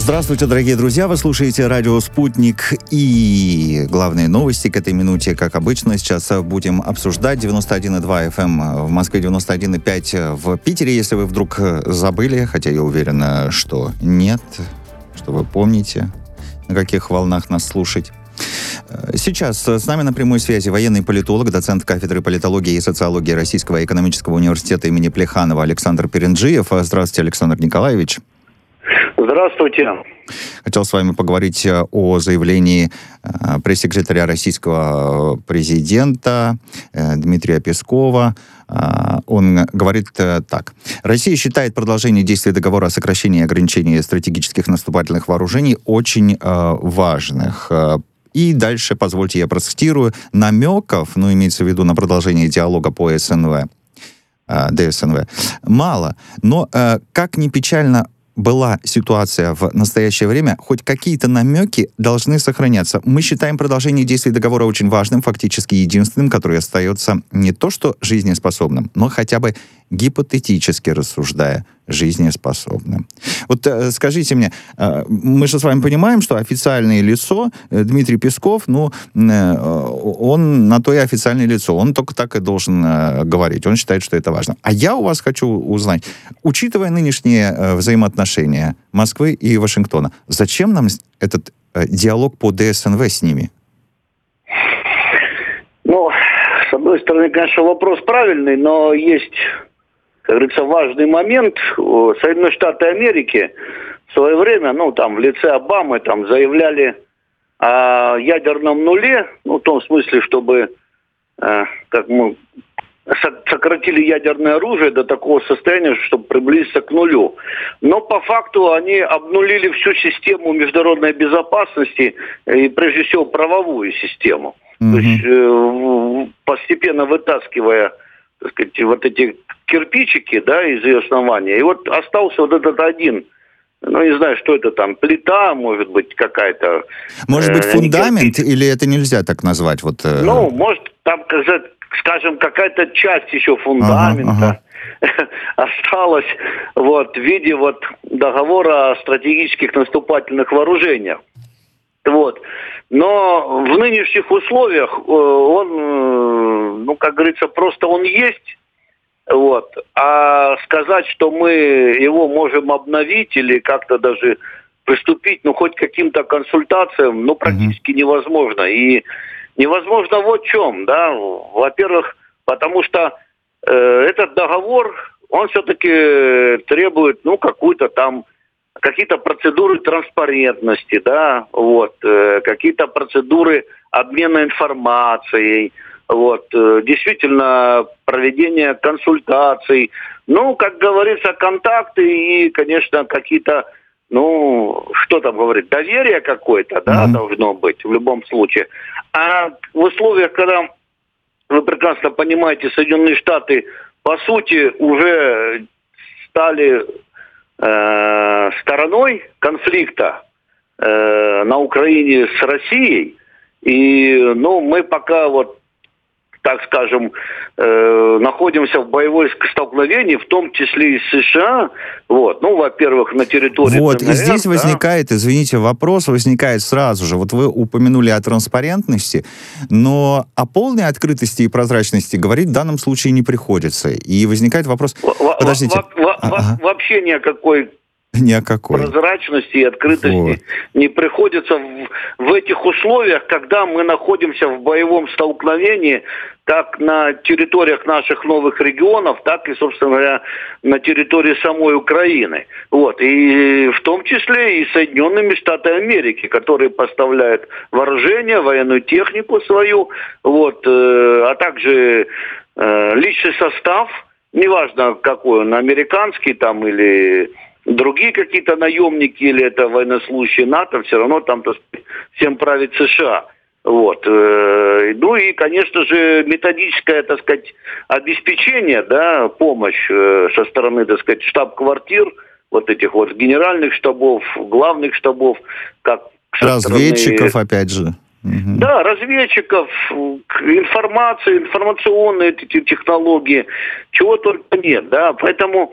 Здравствуйте, дорогие друзья! Вы слушаете радио «Спутник» и главные новости к этой минуте, как обычно, сейчас будем обсуждать. 91,2 FM в Москве, 91,5 в Питере, если вы вдруг забыли, хотя я уверен, что нет, что вы помните, на каких волнах нас слушать. Сейчас с нами на прямой связи военный политолог, доцент кафедры политологии и социологии Российского экономического университета имени Плеханова Александр Перенджиев. Здравствуйте, Александр Николаевич. Здравствуйте. Хотел с вами поговорить о заявлении пресс-секретаря российского президента Дмитрия Пескова. Он говорит так. Россия считает продолжение действия договора о сокращении и ограничении стратегических наступательных вооружений очень важных. И дальше, позвольте, я процитирую, намеков, имеется в виду на продолжение диалога по ДСНВ, мало. Но, как ни печально была ситуация в настоящее время, хоть какие-то намеки должны сохраняться. Мы считаем продолжение действий договора очень важным, фактически единственным, который остается не то что жизнеспособным, но хотя бы гипотетически рассуждая, жизнеспособным. Вот скажите мне, мы же с вами понимаем, что официальное лицо Дмитрий Песков, он на то и официальное лицо, он только так и должен говорить, он считает, что это важно. А я у вас хочу узнать, учитывая нынешние взаимоотношения Москвы и Вашингтона, зачем нам этот диалог по ДСНВ с ними? С одной стороны, конечно, вопрос правильный, но есть, как говорится, важный момент. Соединенные Штаты Америки в свое время, в лице Обамы, заявляли о ядерном нуле, в том смысле, чтобы сократили ядерное оружие до такого состояния, чтобы приблизиться к нулю. Но по факту они обнулили всю систему международной безопасности и, прежде всего, правовую систему. То есть постепенно вытаскивая, так сказать, вот эти кирпичики, из ее основания. И вот остался вот этот один, не знаю, что это там, плита, может быть, какая-то. Может быть, фундамент, или это нельзя так назвать? Может, там, скажем, какая-то часть еще фундамента осталась в виде договора о стратегических наступательных вооружениях. Но в нынешних условиях он, как говорится, просто он есть. А сказать, что мы его можем обновить или как-то даже приступить, хоть к каким-то консультациям, практически невозможно. И невозможно в чем, Во-первых, потому что этот договор, он все-таки требует, какие-то процедуры транспарентности, какие-то процедуры обмена информацией, действительно проведение консультаций, как говорится, контакты и, конечно, какие-то, что там говорить, доверие какое-то, должно быть в любом случае. А в условиях, когда, вы прекрасно понимаете, Соединенные Штаты, по сути, уже стали стороной конфликта на Украине с Россией. И, мы пока так скажем, находимся в боевой столкновении, в том числе и с США. Во-первых, на территории ДНР. И здесь возникает, вопрос возникает сразу же. Вы упомянули о транспарентности, но о полной открытости и прозрачности говорить в данном случае не приходится. И возникает вопрос... Подождите. Вообще ни о какой прозрачности и открытости не приходится в этих условиях, когда мы находимся в боевом столкновении как на территориях наших новых регионов, так и, собственно говоря, на территории самой Украины. И в том числе и Соединенными Штатами Америки, которые поставляют вооружение, военную технику свою, а также личный состав, неважно какой он, американский или другие какие-то наемники, или это военнослужащие НАТО, все равно там всем правит США. И, конечно же, методическое, обеспечение, помощь со стороны, штаб-квартир, этих генеральных штабов, главных штабов, как разведчиков, опять же. Да, разведчиков, информации, информационные эти технологии, чего только нет, Поэтому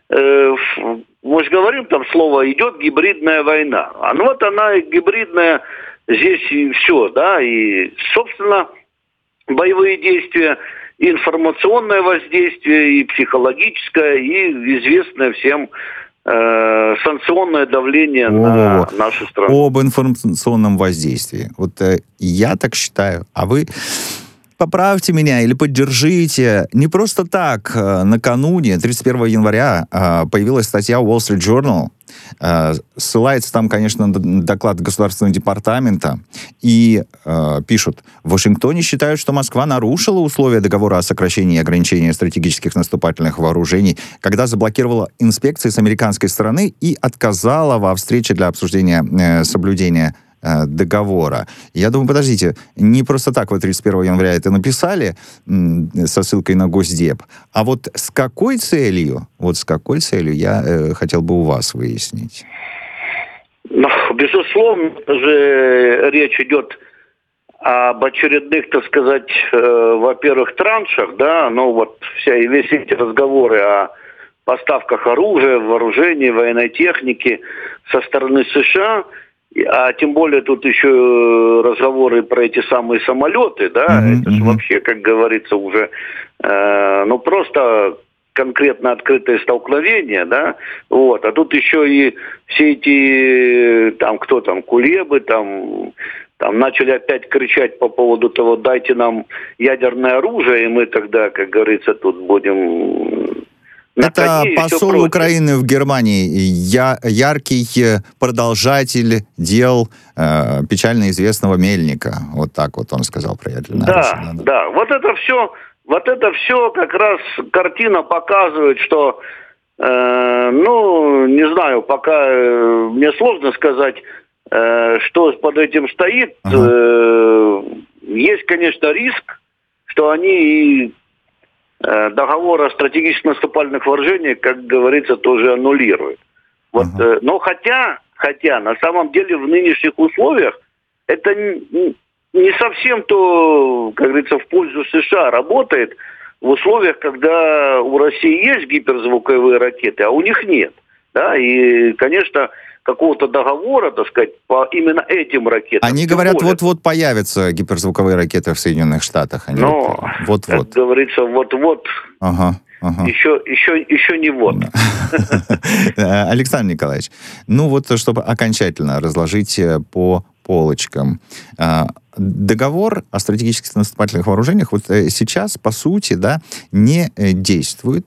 мы же говорим там слово «идет гибридная война». А ну вот она гибридная здесь и все, да, и, собственно, боевые действия, и информационное воздействие, и психологическое, и известное всем санкционное давление на нашу страну. Об информационном воздействии. Вот я так считаю, а вы поправьте меня или поддержите. Не просто так накануне, 31 января, появилась статья Wall Street Journal. Ссылается там, конечно, на доклад Государственного департамента. И пишут, в Вашингтоне считают, что Москва нарушила условия договора о сокращении и ограничении стратегических наступательных вооружений, когда заблокировала инспекции с американской стороны и отказала во встрече для обсуждения соблюдения договора. Я думаю, подождите, не просто так вы 31 января это написали со ссылкой на Госдеп, а вот с какой целью я хотел бы у вас выяснить? Ну, безусловно, же речь идет об очередных, так сказать, во-первых, траншах, да, но вот весь эти разговоры о поставках оружия, вооружений, военной техники со стороны США. А тем более тут еще разговоры про эти самые самолеты, да, это же вообще, как говорится, уже, просто конкретно открытое столкновение, да, вот, а тут еще и все эти, Кулебы, начали опять кричать по поводу того, дайте нам ядерное оружие, и мы тогда, как говорится, тут будем... Это посол Украины в Германии, яркий продолжатель дел печально известного Мельника. Вот так вот он сказал про ядерное оружие. Да. Вот это все как раз картина показывает, что, не знаю, пока мне сложно сказать, что под этим стоит. Есть, конечно, риск, что они договор о стратегических наступательных вооружениях, как говорится, тоже аннулирует. Вот, но хотя на самом деле в нынешних условиях это не совсем то, как говорится, в пользу США работает в условиях, когда у России есть гиперзвуковые ракеты, а у них нет. Да? И, конечно, какого-то договора, так сказать, по именно этим ракетам. Они говорят, вот-вот появятся гиперзвуковые ракеты в Соединенных Штатах. Вот-вот. Как говорится, вот-вот. Ага. Еще не вот. Александр Николаевич, чтобы окончательно разложить по полочкам. Договор о стратегических наступательных вооружениях сейчас, по сути, не действует.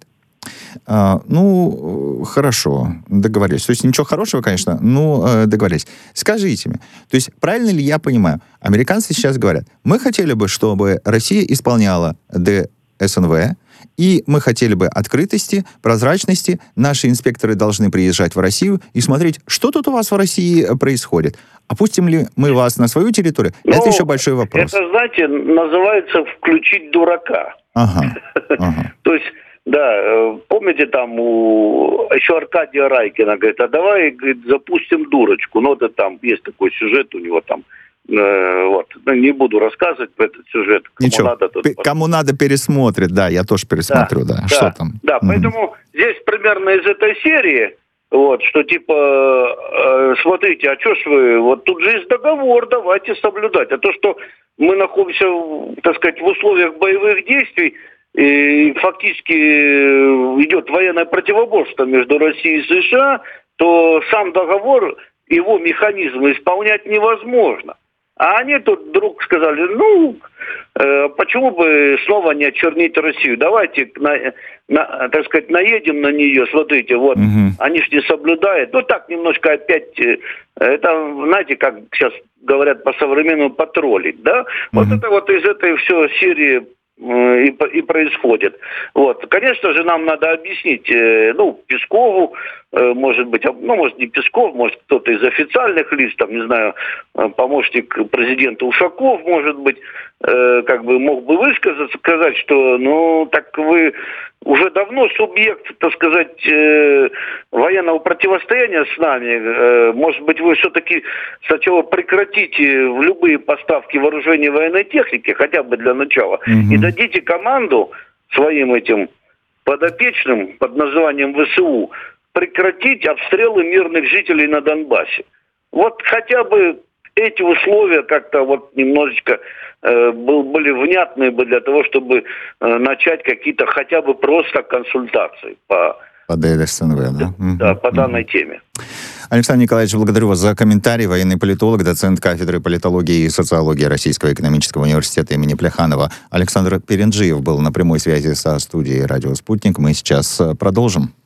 Хорошо, договорились. То есть ничего хорошего, конечно, договорились. Скажите мне, то есть правильно ли я понимаю, американцы сейчас говорят, мы хотели бы, чтобы Россия исполняла ДСНВ, и мы хотели бы открытости, прозрачности, наши инспекторы должны приезжать в Россию и смотреть, что тут у вас в России происходит. Опустим ли мы вас на свою территорию? Это еще большой вопрос. Это, знаете, называется «включить дурака». Ага. То есть, да, помните, еще Аркадия Райкина говорит, а давай, говорит, запустим дурочку. Это там есть такой сюжет у него там. Не буду рассказывать про этот сюжет. Кому надо, пересмотрит, да, я тоже пересмотрю, да. Что там? Да, поэтому здесь примерно из этой серии, что смотрите, а что ж вы, тут же есть договор, давайте соблюдать. А то, что мы находимся, так сказать, в условиях боевых действий, и фактически идет военное противоборство между Россией и США, то сам договор, его механизмы исполнять невозможно. А они тут вдруг сказали, почему бы снова не очернить Россию? Давайте, так сказать, наедем на нее, смотрите, они ж не соблюдают. Так немножко опять, это, знаете, как сейчас говорят по-современному, потроллить, да? Это из этой все серии и происходит. Конечно же, нам надо объяснить, Пескову, может быть, может не Песков, может кто-то из официальных лиц, не знаю, помощник президента Ушаков, может быть, мог бы высказаться, сказать, что, так вы уже давно субъект, так сказать, военного противостояния с нами. Может быть, вы все-таки сначала прекратите любые поставки вооружений и военной техники, хотя бы для начала, и дадите команду своим этим подопечным под названием ВСУ прекратить обстрелы мирных жителей на Донбассе. Вот хотя бы эти условия как-то вот немножечко были внятны бы для того, чтобы начать какие-то хотя бы просто консультации по ДСНВ, да? Да, по данной теме. Александр Николаевич, благодарю вас за комментарий. Военный политолог, доцент кафедры политологии и социологии Российского экономического университета имени Плеханова Александр Перенджиев был на прямой связи со студией «Радио Спутник». Мы сейчас продолжим.